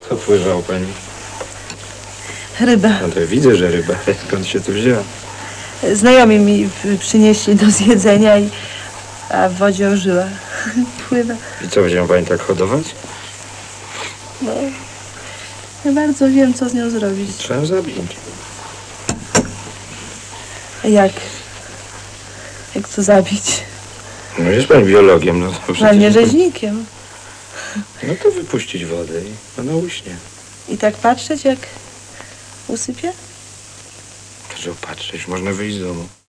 Co pływa u pani? Ryba. No to widzę, że ryba. Skąd się tu wzięła? Znajomi mi przynieśli do zjedzenia a w wodzie ożyła. Pływa. I co, będziemy pani tak hodować? No, nie bardzo wiem, co z nią zrobić. Trzeba zabić. A jak? Jak to zabić? No jest pani biologiem, no to przecież... Dla mnie rzeźnikiem. No to wypuścić wodę i ona uśnie. I tak patrzeć, jak usypie? Że patrzeć, można wyjść z domu.